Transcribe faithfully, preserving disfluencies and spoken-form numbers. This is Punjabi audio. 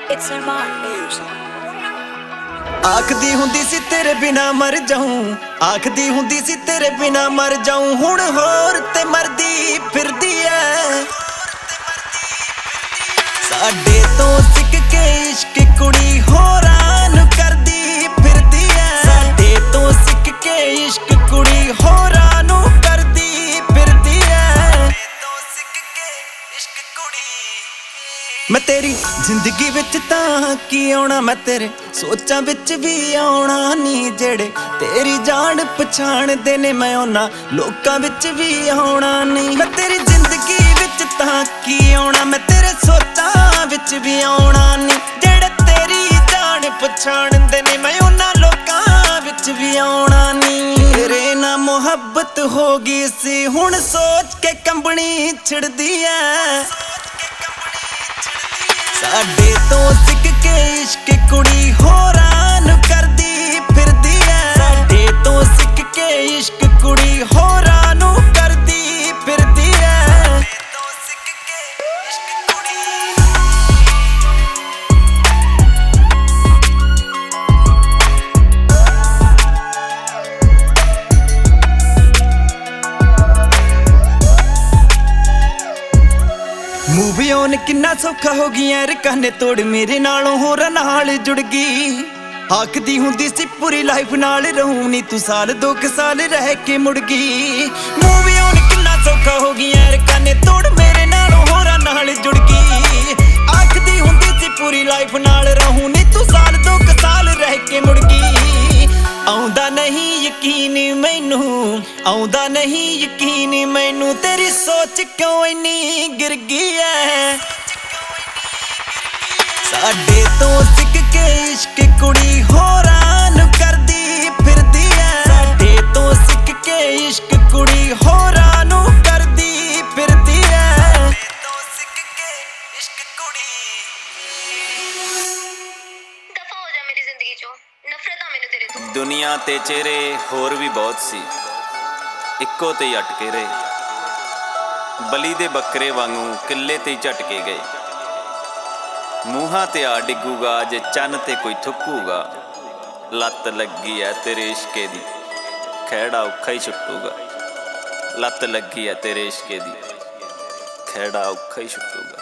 It's Arman Music. ਆਖਦੀ ਹੁੰਦੀ ਸੀ ਤੇਰੇ ਬਿਨਾ ਮਰ ਜਾਊਂ, ਆਖਦੀ ਹੁੰਦੀ ਸੀ ਤੇਰੇ ਬਿਨਾ ਮਰ ਜਾਊਂ। ਹੁਣ ਹੋਰ ਤੇ ਮਰਦੀ ਫਿਰਦੀ ਐ। ਸਾਡੇ ਤੋਂ ਸਿੱਖ ਕੇ ਇਸ਼ਕ ਕੁੜੀ ਹੋਰਾਂ ਨੂੰ ਕਰਦੀ ਫਿਰਦੀ ਐ। ਸਾਡੇ ਤੋਂ ਸਿੱਖ ਕੇ ਇਸ਼ਕ ਕੁੜੀ ਹੋਰਾਂ ਨੂੰ ਕਰਦੀ ਫਿਰਦੀ ਐ। ਮੈਂ ਤੇਰੀ ਜ਼ਿੰਦਗੀ ਵਿੱਚ ਤਾਂ ਕੀ ਆਉਣਾ, ਮੈਂ ਤੇਰੇ ਸੋਚਾਂ ਵਿੱਚ ਵੀ ਆਉਣਾ ਨੀ। ਜਿਹੜੇ ਤੇਰੀ ਜਾਣ ਪਛਾਣਦੇ ਨੇ ਮੈਂ ਉਹਨਾਂ ਲੋਕਾਂ ਵਿੱਚ ਵੀ ਆਉਣਾ ਨੀ। ਮੈਂ ਤੇਰੀ ਜ਼ਿੰਦਗੀ ਵਿੱਚ ਤਾਂ ਕੀ ਆਉਣਾ, ਮੈਂ ਤੇਰੇ ਸੋਚਾਂ ਵਿੱਚ ਵੀ ਆਉਣਾ ਨੀ। ਜਿਹੜੇ ਤੇਰੀ ਜਾਣ ਪਛਾਣਦੇ ਨੇ ਮੈਂ ਉਹਨਾਂ ਲੋਕਾਂ ਵਿੱਚ ਵੀ ਆਉਣਾ ਨੀ। ਤੇਰੇ ਨਾਲ ਮੁਹੱਬਤ ਹੋ ਗਈ ਸੀ, ਹੁਣ ਸੋਚ ਕੇ ਕੰਬਣੀ ਛਿੜਦੀ ਐ। ਸਾਡੇ ਤੋਂ ਸਿੱਖ ਕੇ ਇਸ਼ਕ ਕੁੜੀ ਹੋਰਾਂ ਨੂੰ ਕਰਦੀ ਫਿਰਦੀ ਐ। ਸਾਡੇ ਤੋਂ ਸਿੱਖ ਕੇ ਇਸ਼ਕ ਕੁੜੀ ਹੋਰਾਂ ਨੂੰ ਕਰਦੀ ਫਿਰਦੀ ਐ। ਮੂਵੀ ਔਨ ਕਿੰਨਾ ਸੌਖਾ ਹੋ ਗਈਆਂ ਰਕਾਨੇ ਤੋੜ, ਮੇਰੇ ਨਾਲੋਂ ਹੋਰਾਂ ਨਾਲ ਜੁੜ ਗਈ। ਆਖਦੀ ਹੁੰਦੀ ਸੀ ਪੂਰੀ ਲਾਈਫ ਨਾਲ ਰਹੂੰ ਨੀ, ਤੂੰ ਸਾਲ ਦੋ ਕੁ ਸਾਲ ਰਹਿ ਕੇ ਮੁੜ ਗਈ। ਮੂਵੀ ਔਨ ਕਿੰਨਾ ਸੌਖਾ ਹੋ ਗਈਆਂ ਰਕਾਨੇ ਤੋੜ, ਮੇਰੇ ਨਾਲੋਂ ਹੋਰਾਂ ਨਾਲ ਜੁੜ ਗਈ। ਆਖਦੀ ਹੁੰਦੀ ਸੀ ਪੂਰੀ ਲਾਈਫ ਨਾਲ ਰਹੂੰ ਨੀ, ਤੂੰ ਸਾਲ ਦੋ ਕੁ ਸਾਲ ਰਹਿ ਕੇ ਮੁੜ ਗਈ। ਆਉਂਦਾ ਨਹੀਂ ਯਕੀਨ ਮੈਨੂੰ, ਆਉਂਦਾ ਨਹੀਂ ਯਕੀਨ ਮੈਨੂੰ, ਤੇਰੀ ਸੋਚ ਕਿਉਂ ਇੰਨੀ ਗਿਰ ਗਈ ਐ। ਸਾਡੇ ਤੋਂ ਸਿੱਖ ਕੇ ਇਸ਼ਕ ਕੁੜੀ ਹੋਰਾਂ ਨੂੰ ਕਰਦੀ ਫਿਰਦੀ ਐ। ਸਾਡੇ ਤੋਂ ਸਿੱਖ ਕੇ ਇਸ਼ਕ ਕੁੜੀ ਹੋਰਾਂ ਨੂੰ ਕਰਦੀ ਫਿਰਦੀ ਐ। ਦਫਾ ਹੋ ਜਾ ਮੇਰੀ ਜ਼ਿੰਦਗੀ ਚੋਂ, ਨਫ਼ਰਤ ਆ ਮੈਨੂੰ ਤੇਰੇ ਤੋਂ। ਦੁਨੀਆ ਤੇ ਚਿਹਰੇ ਹੋਰ ਵੀ ਬਹੁਤ ਸੀ, ਇੱਕੋ ਤੇ ਹੀ ਅਟਕੇ ਰਹੇ। ਬਲੀ ਦੇ ਬੱਕਰੇ ਵਾਂਗੂ ਕਿੱਲੇ ਤੇ ਹੀ ਝਟਕੇ ਗਏ। ਮੂੰਹਾਂ ਤੇ ਆ ਡਿੱਗੂਗਾ ਜੇ ਚੰਨ ਤੇ ਕੋਈ ਥੁੱਕੂਗਾ। ਲੱਤ ਲੱਗੀ ਐ ਤੇਰੇ ਇਸ਼ਕੇ ਦੀ, ਖਹਿੜਾ ਔਖਾ ਹੀ ਛੁੱਟੂਗਾ। ਲੱਤ ਲੱਗੀ ਐ ਤੇਰੇ ਇਸ਼ਕੇ ਦੀ, ਖਹਿੜਾ ਔਖਾ ਹੀ ਛੁੱਟੂਗਾ।